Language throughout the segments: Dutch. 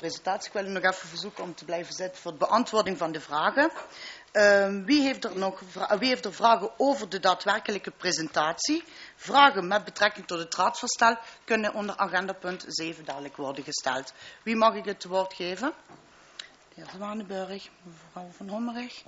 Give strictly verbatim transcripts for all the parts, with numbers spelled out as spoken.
presentatie. Ik wil u nog even verzoeken om te blijven zitten voor de beantwoording van de vragen. Uh, wie, heeft er nog, wie heeft er vragen over de daadwerkelijke presentatie? Vragen met betrekking tot het raadsvoorstel kunnen onder agenda punt zeven dadelijk worden gesteld. Wie mag ik het woord geven? De heer Zwanenburg, mevrouw Van Hommerig.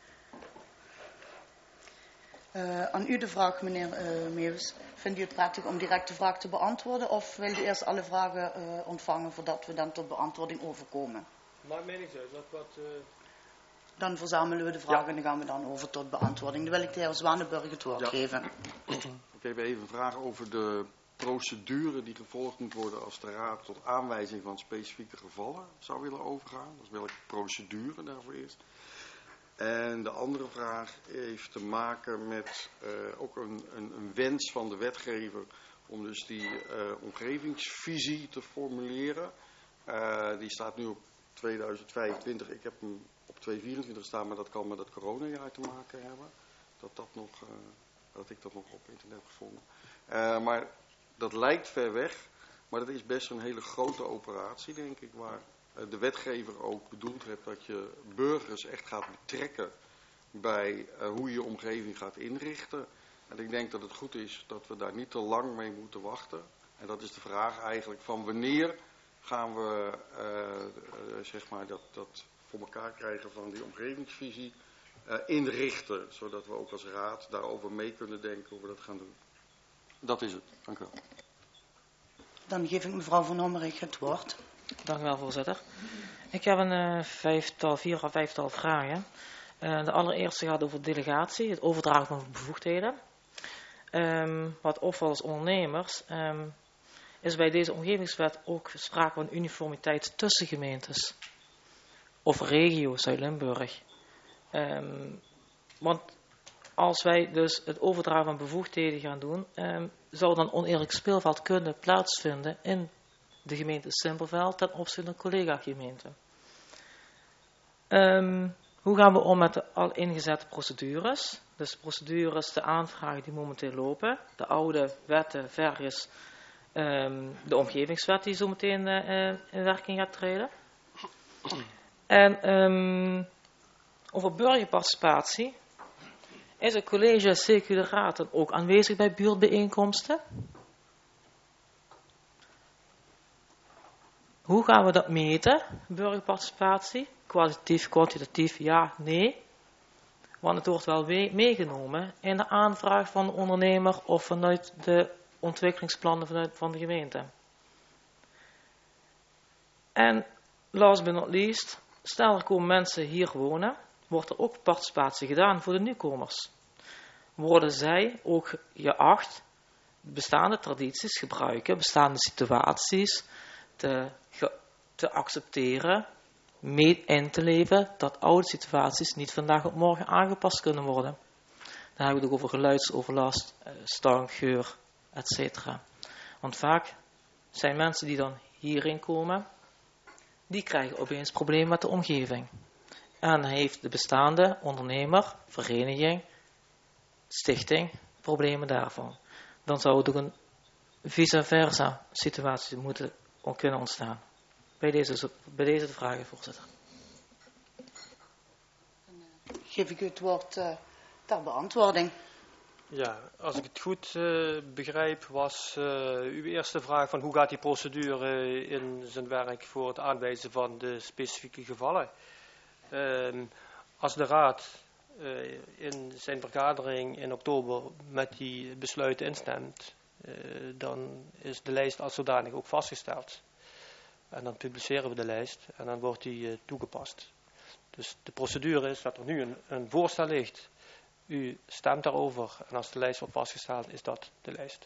Uh, aan u de vraag, meneer uh, Meeuws. Vindt u het prettig om direct de vraag te beantwoorden of wilt u eerst alle vragen uh, ontvangen voordat we dan tot beantwoording overkomen? Maakt mij niks uit. Wat, wat, uh... Dan verzamelen we de vragen ja. En dan gaan we dan over tot beantwoording. Dan wil ik de heer Zwanenburg het woord ja. geven. Ik heb even een vraag over de procedure die gevolgd moet worden als de Raad tot aanwijzing van specifieke gevallen zou willen overgaan. Dus welke procedure daarvoor is. En de andere vraag heeft te maken met uh, ook een, een, een wens van de wetgever om dus die uh, omgevingsvisie te formuleren. Uh, die staat nu op tweeduizend vijfentwintig. Ik heb hem op tweeduizend vierentwintig staan, maar dat kan met het coronajaar te maken hebben. Dat, dat, nog, uh, dat ik dat nog op internet heb gevonden. Uh, maar dat lijkt ver weg, maar dat is best een hele grote operatie, denk ik, waar de wetgever ook bedoeld heeft dat je burgers echt gaat betrekken bij uh, hoe je je omgeving gaat inrichten. En ik denk dat het goed is dat we daar niet te lang mee moeten wachten. En dat is de vraag eigenlijk van wanneer gaan we uh, uh, zeg maar dat, dat voor elkaar krijgen van die omgevingsvisie uh, inrichten. Zodat we ook als raad daarover mee kunnen denken hoe we dat gaan doen. Dat is het. Dank u wel. Dan geef ik mevrouw Van Hommerig het woord. Dank u wel, voorzitter. Ik heb een uh, vijftal, vier of vijftal vragen. Uh, de allereerste gaat over delegatie, het overdragen van bevoegdheden. Um, wat opvalt als ondernemers, um, is bij deze omgevingswet ook sprake van uniformiteit tussen gemeentes. Of regio Zuid-Limburg. Um, want als wij dus het overdragen van bevoegdheden gaan doen, um, zou dan oneerlijk speelveld kunnen plaatsvinden in de gemeente Simpelveld ten opzichte van de collega-gemeente. Um, hoe gaan we om met de al ingezette procedures? Dus procedures, de aanvragen die momenteel lopen. De oude wetten versus um, de omgevingswet die zo meteen uh, in werking gaat treden. En um, over burgerparticipatie. Is het college Circulaire Raad dan ook aanwezig bij buurtbijeenkomsten? Hoe gaan we dat meten, burgerparticipatie? Kwalitatief, kwantitatief, ja, nee. Want het wordt wel meegenomen in de aanvraag van de ondernemer of vanuit de ontwikkelingsplannen vanuit, van de gemeente. En last but not least, stel er komen mensen hier wonen, wordt er ook participatie gedaan voor de nieuwkomers. Worden zij ook geacht bestaande tradities gebruiken, bestaande situaties te, te accepteren, mee in te leven dat oude situaties niet vandaag op morgen aangepast kunnen worden. Dan hebben we het ook over geluidsoverlast, stank, geur, et cetera. Want vaak zijn mensen die dan hierin komen, die krijgen opeens problemen met de omgeving. En dan heeft de bestaande ondernemer, vereniging, stichting problemen daarvan. Dan zou er ook een vice versa situatie moeten kunnen ontstaan. Bij deze, bij deze de vragen, voorzitter. Dan geef ik u het woord uh, ter beantwoording. Ja, als ik het goed uh, begrijp, was uh, uw eerste vraag van hoe gaat die procedure in zijn werk voor het aanwijzen van de specifieke gevallen. Uh, als de Raad uh, in zijn vergadering in oktober met die besluiten instemt, uh, dan is de lijst als zodanig ook vastgesteld. En dan publiceren we de lijst en dan wordt die uh, toegepast. Dus de procedure is dat er nu een, een voorstel ligt. U stemt daarover en als de lijst wordt vastgesteld is dat de lijst.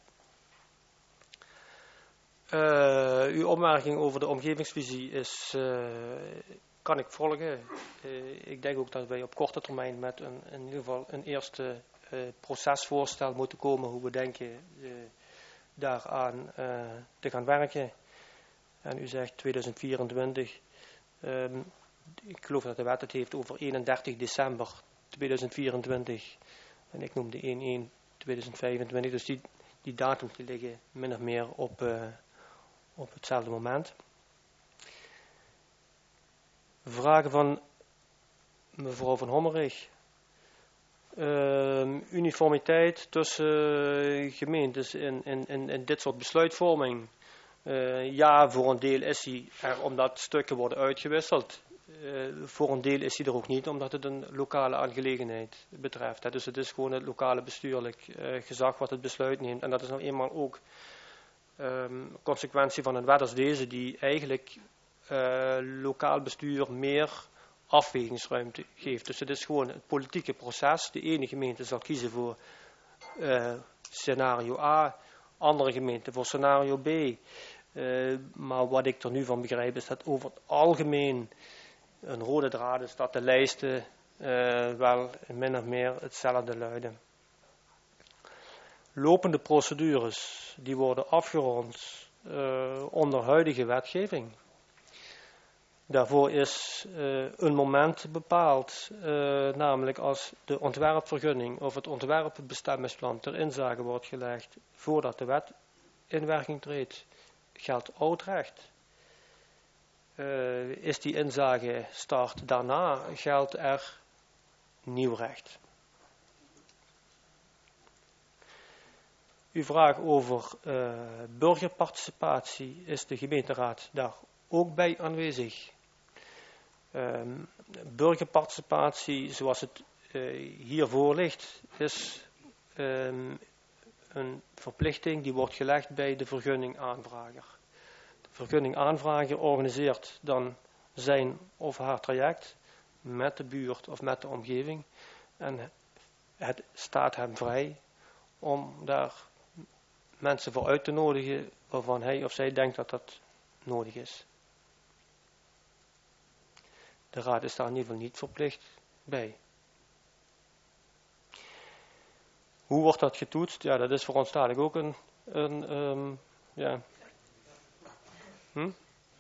Uh, uw opmerking over de omgevingsvisie is, uh, kan ik volgen. Uh, ik denk ook dat wij op korte termijn met een, in ieder geval een eerste uh, procesvoorstel moeten komen hoe we denken uh, daaraan uh, te gaan werken. En u zegt tweeduizend vierentwintig. Um, ik geloof dat de wet het heeft over eenendertig december tweeduizend vierentwintig. En ik noemde één één tweeduizend vijfentwintig. Dus die, die datums die liggen min of meer op, uh, op hetzelfde moment. Vragen van mevrouw Van Hommerich. Uh, uniformiteit tussen gemeentes in, in, in, in dit soort besluitvorming. Uh, ja, voor een deel is hij er omdat stukken worden uitgewisseld. Uh, voor een deel is hij er ook niet, omdat het een lokale aangelegenheid betreft. Hè. Dus het is gewoon het lokale bestuurlijk uh, gezag wat het besluit neemt. En dat is nou eenmaal ook um, consequentie van een wet als deze, die eigenlijk uh, lokaal bestuur meer afwegingsruimte geeft. Dus het is gewoon het politieke proces. De ene gemeente zal kiezen voor uh, scenario A, andere gemeente voor scenario B. Uh, maar wat ik er nu van begrijp is dat over het algemeen een rode draad is dat de lijsten uh, wel min of meer hetzelfde luiden. Lopende procedures die worden afgerond uh, onder huidige wetgeving. Daarvoor is uh, een moment bepaald, uh, namelijk als de ontwerpvergunning of het ontwerpbestemmingsplan ter inzage wordt gelegd voordat de wet in werking treedt, geldt oud recht. Uh, is die inzage start daarna, geldt er nieuw recht. Uw vraag over uh, burgerparticipatie, is de gemeenteraad daar ook bij aanwezig? Um, burgerparticipatie, zoals het uh, hiervoor ligt, is um, een verplichting die wordt gelegd bij de vergunningaanvrager. De vergunningaanvrager organiseert dan zijn of haar traject met de buurt of met de omgeving en het staat hem vrij om daar mensen voor uit te nodigen waarvan hij of zij denkt dat dat nodig is. De raad is daar in ieder geval niet verplicht bij. Hoe wordt dat getoetst? Ja, dat is voor ons dadelijk ook een, een um, ja. Hm?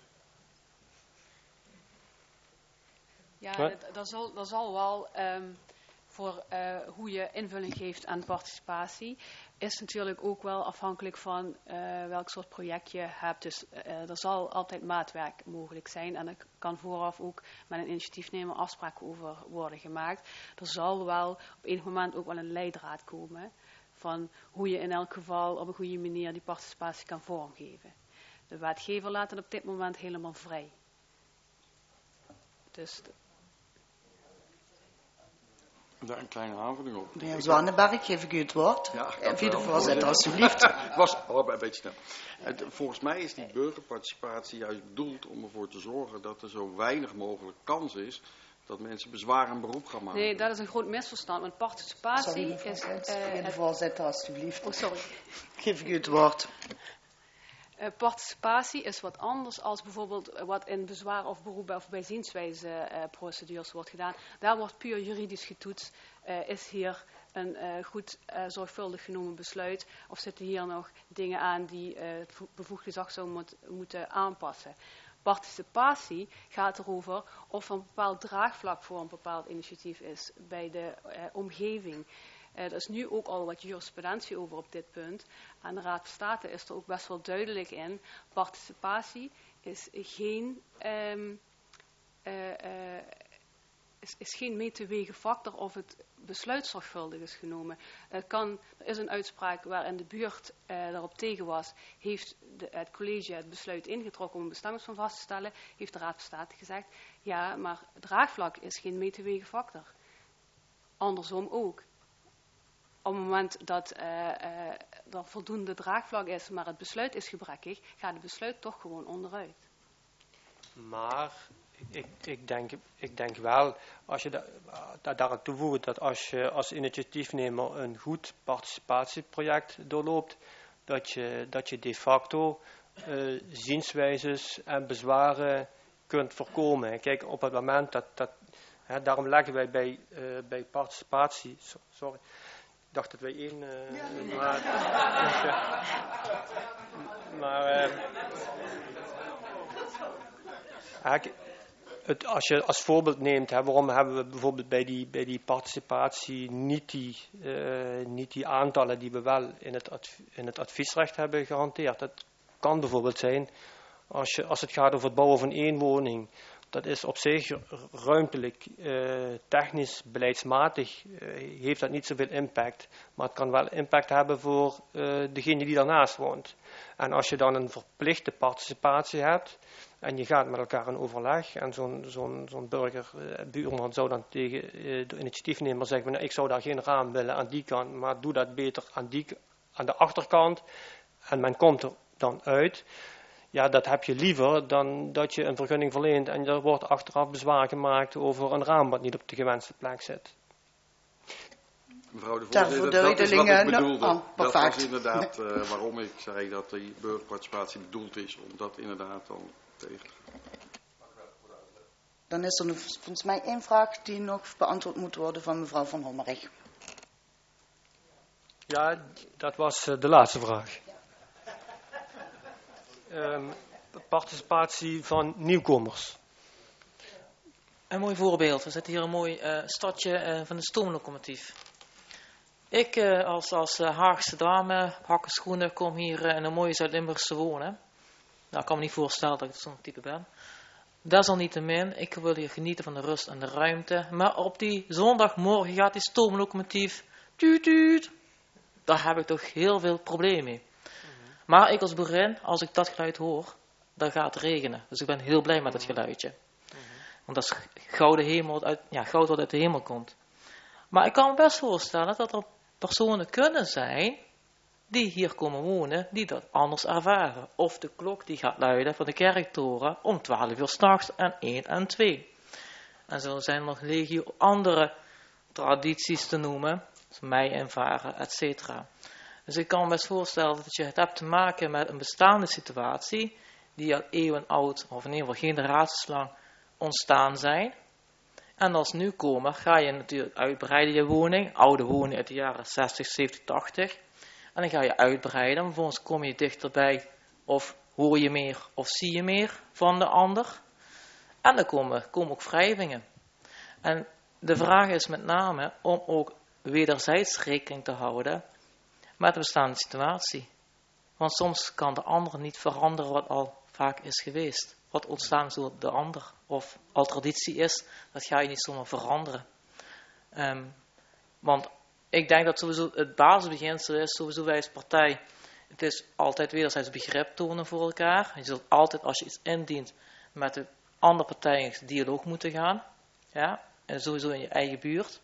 Ja, dat, dat, zal, dat zal wel um, voor uh, hoe je invulling geeft aan participatie, is natuurlijk ook wel afhankelijk van uh, welk soort project je hebt. Dus uh, er zal altijd maatwerk mogelijk zijn en er kan vooraf ook met een initiatiefnemer afspraken over worden gemaakt. Er zal wel op enig moment ook wel een leidraad komen van hoe je in elk geval op een goede manier die participatie kan vormgeven. De wetgever laat het op dit moment helemaal vrij. Dus Daar een kleine aanvulling op. De heer Zwanenberg, geef ik u het woord. Ja, vicevoorzitter, alstublieft. Het was allebei een beetje snel. Het, volgens mij is die burgerparticipatie juist bedoeld om ervoor te zorgen dat er zo weinig mogelijk kans is dat mensen bezwaar en beroep gaan maken. Nee, dat is een groot misverstand. Want participatie Sorry, is... Meneer de Uh, voorzitter, alstublieft. oh, sorry. Geef ik u het woord. Uh, participatie is wat anders als bijvoorbeeld uh, wat in bezwaar of beroep of bij zienswijze uh, procedures wordt gedaan. Daar wordt puur juridisch getoetst. Uh, is hier een uh, goed uh, zorgvuldig genomen besluit of zitten hier nog dingen aan die uh, het bevoegd gezag zou moet, moeten aanpassen. Participatie gaat erover of er een bepaald draagvlak voor een bepaald initiatief is bij de uh, omgeving. Uh, er is nu ook al wat jurisprudentie over op dit punt. Aan de Raad van State is er ook best wel duidelijk in. Participatie is geen, um, uh, uh, is, is geen mee te wegen factor of het besluit zorgvuldig is genomen. Uh, kan, er is een uitspraak waarin de buurt uh, daarop tegen was. Heeft de, het college het besluit ingetrokken om een bestemmingsplan vast te stellen. Heeft de Raad van State gezegd. Ja, maar draagvlak is geen mee te wegen factor. Andersom ook. Op het moment dat uh, uh, er voldoende draagvlak is, maar het besluit is gebrekkig, gaat het besluit toch gewoon onderuit. Maar ik, ik, denk, ik denk wel, als je da, da, daaraan toevoegt dat als je als initiatiefnemer een goed participatieproject doorloopt, dat je, dat je de facto uh, zienswijzes en bezwaren kunt voorkomen. Kijk, op het moment dat, dat hè, daarom leggen wij bij, uh, bij participatie, so, sorry, ik dacht dat wij één, uh, ja, nee, nee. maar, maar uh, het, als je als voorbeeld neemt, hè, waarom hebben we bijvoorbeeld bij die, bij die participatie niet die, uh, niet die aantallen die we wel in het, adv, in het adviesrecht hebben gehanteerd. Dat kan bijvoorbeeld zijn, als, je, als het gaat over het bouwen van één woning, dat is op zich ruimtelijk, uh, technisch, beleidsmatig, uh, heeft dat niet zoveel impact. Maar het kan wel impact hebben voor uh, degene die daarnaast woont. En als je dan een verplichte participatie hebt en je gaat met elkaar in overleg en zo'n zo'n zo'n burger, uh, buurman zou dan tegen uh, de initiatiefnemer zeggen, nou, ik zou daar geen raam willen aan die kant, maar doe dat beter aan, die, aan de achterkant en men komt er dan uit. Ja, dat heb je liever dan dat je een vergunning verleent en er wordt achteraf bezwaar gemaakt over een raam wat niet op de gewenste plek zit. Mevrouw de Ter voorzitter, dat is wat ik bedoelde. Oh, dat was inderdaad uh, waarom ik zei dat die burgerparticipatie bedoeld is, om dat inderdaad dan tegen te gaan. Dan is er nog volgens mij één vraag die nog beantwoord moet worden van mevrouw Van Hommerig. Ja, dat was uh, de laatste vraag. Um, participatie van nieuwkomers. Een mooi voorbeeld. We zitten hier een mooi uh, stadje uh, van de stoomlocomotief. Ik uh, als, als uh, Haagse dame, hakken schoenen, kom hier uh, in een mooie Zuid-Limburgse wonen. Nou, ik kan me niet voorstellen dat ik zo'n type ben. Desalniettemin, ik wil hier genieten van de rust en de ruimte. Maar op die zondagmorgen gaat die stoomlocomotief tuut tuut. Daar heb ik toch heel veel problemen mee. Maar ik als boerin, als ik dat geluid hoor, dan gaat het regenen. Dus ik ben heel blij met het geluidje. Want dat is gouden hemel uit, ja, goud wat uit de hemel komt. Maar ik kan me best voorstellen dat er personen kunnen zijn die hier komen wonen, die dat anders ervaren. Of de klok die gaat luiden van de kerktoren om twaalf uur 's nachts en één en twee. En zo zijn er nog legio andere tradities te noemen, zoals mij invaren, et cetera. Dus ik kan me best voorstellen dat je het hebt te maken met een bestaande situatie die al eeuwen oud, of in ieder geval generaties lang, ontstaan zijn. En als nieuwkomer ga je natuurlijk uitbreiden je woning, oude woning uit de jaren zestig, zeventig, tachtig. En dan ga je uitbreiden, en vervolgens kom je dichterbij, of hoor je meer, of zie je meer van de ander. En dan komen, komen ook wrijvingen. En de vraag is met name om ook wederzijds rekening te houden met de bestaande situatie. Want soms kan de ander niet veranderen wat al vaak is geweest. Wat ontstaan is door de ander. Of al traditie is, dat ga je niet zomaar veranderen. Um, want ik denk dat sowieso het basisbeginsel is, sowieso wij als partij, het is altijd wederzijds begrip tonen voor elkaar. Je zult altijd, als je iets indient, met de andere partijen in dialoog moeten gaan. Ja, en sowieso in je eigen buurt.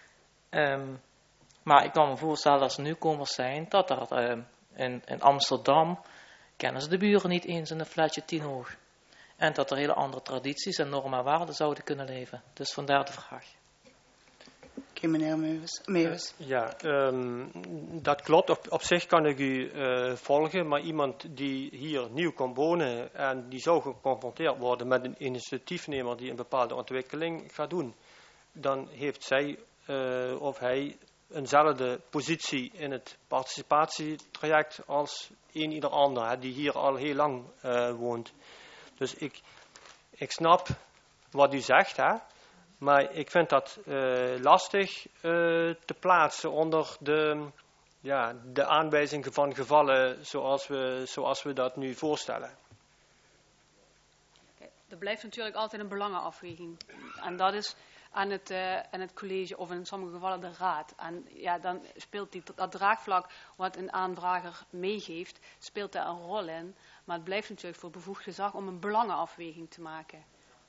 Um, maar ik kan me voorstellen dat als er nieuwkomers zijn, dat er uh, in, in Amsterdam kennen ze de buren niet eens in een flatje tien hoog. En dat er hele andere tradities en normen en waarden zouden kunnen leven. Dus vandaar de vraag. Oké, okay, meneer Meeuwis. Uh, ja, um, dat klopt. Op, op zich kan ik u uh, volgen, maar iemand die hier nieuw komt wonen en die zou geconfronteerd worden met een initiatiefnemer die een bepaalde ontwikkeling gaat doen, dan heeft zij uh, of hij eenzelfde positie in het participatietraject als een ieder ander, hè, die hier al heel lang uh, woont. Dus ik, ik snap wat u zegt, hè, maar ik vind dat uh, lastig uh, te plaatsen onder de, ja, de aanwijzingen van gevallen zoals we, zoals we dat nu voorstellen. Er blijft natuurlijk altijd een belangenafweging. En dat is aan het, uh, aan het college of in sommige gevallen de raad. En ja, dan speelt die, dat draagvlak wat een aanvrager meegeeft, speelt daar een rol in. Maar het blijft natuurlijk voor bevoegd gezag om een belangenafweging te maken.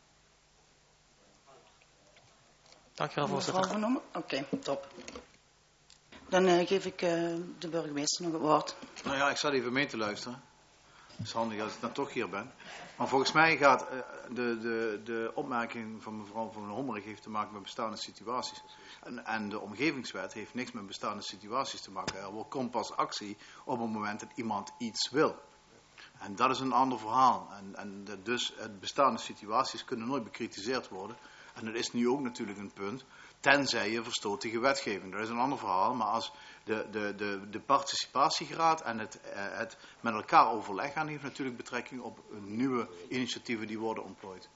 Dankjewel, voorzitter. Oké, okay, top. Dan uh, geef ik uh, de burgemeester nog het woord. Nou ja, ik zat even mee te luisteren. Het is handig als ik dan toch hier ben. Maar volgens mij gaat uh, de, de, de opmerking van mevrouw Van Hommerig heeft te maken met bestaande situaties. En, en de omgevingswet heeft niks met bestaande situaties te maken. Er komt pas actie op het moment dat iemand iets wil. En dat is een ander verhaal. En, en de, dus het bestaande situaties kunnen nooit bekritiseerd worden. En dat is nu ook natuurlijk een punt. Tenzij je verstoot tegen wetgeving. Dat is een ander verhaal. Maar als de, de, de, de participatiegraad en het, het met elkaar overleggen heeft natuurlijk betrekking op nieuwe initiatieven die worden ontplooid.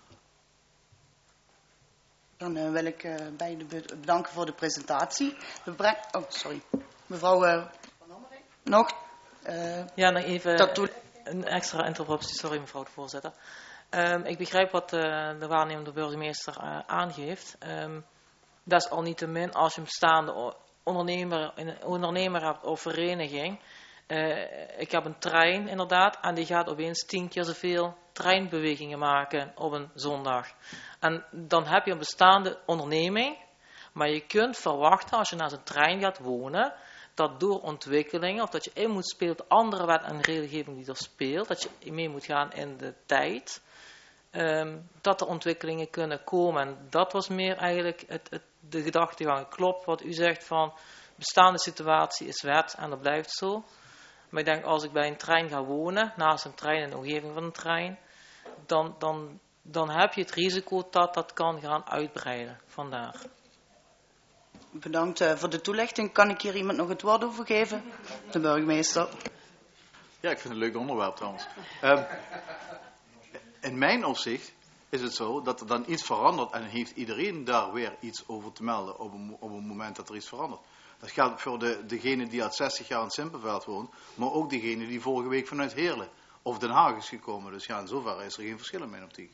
Dan uh, wil ik uh, beiden bedanken voor de presentatie. We breng... Oh, sorry. Mevrouw uh, Van Hommerig. Nog? Uh, ja, nog even dat doe... een extra interruptie. Sorry, mevrouw de voorzitter. Um, ik begrijp wat uh, de waarnemende burgemeester uh, aangeeft. Um, dat is al niet te min als je een bestaande ondernemer, een ondernemer hebt of vereniging. Uh, ik heb een trein inderdaad en die gaat opeens tien keer zoveel treinbewegingen maken op een zondag. En dan heb je een bestaande onderneming, maar je kunt verwachten als je naar zo'n trein gaat wonen, dat door ontwikkelingen, of dat je in moet spelen op andere wet en regelgeving die er speelt, dat je mee moet gaan in de tijd, um, dat er ontwikkelingen kunnen komen. En dat was meer eigenlijk het, het, de gedachtegang. Klopt wat u zegt van, bestaande situatie is wet en dat blijft zo. Maar ik denk, als ik bij een trein ga wonen, naast een trein in de omgeving van een trein, dan, dan, dan heb je het risico dat dat kan gaan uitbreiden. Vandaar. Bedankt uh, voor de toelichting. Kan ik hier iemand nog het woord over geven? De burgemeester. Ja, ik vind het een leuk onderwerp trouwens. Um, in mijn opzicht is het zo dat er dan iets verandert en heeft iedereen daar weer iets over te melden op een, op een moment dat er iets verandert. Dat geldt voor de, degene die al zestig jaar in Simpelveld woont, maar ook degene die vorige week vanuit Heerlen of Den Haag is gekomen. Dus ja, in zoverre is er geen verschil in mijn optiek.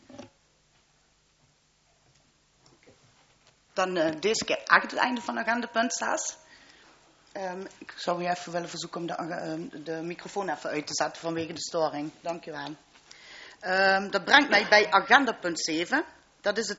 Dan uh, deze keer echt het einde van het agendapunt, Staes. Um, ik zou u even willen verzoeken om de, uh, de microfoon even uit te zetten vanwege de storing. Dank u wel. Um, dat brengt mij bij agendapunt zeven. Dat is het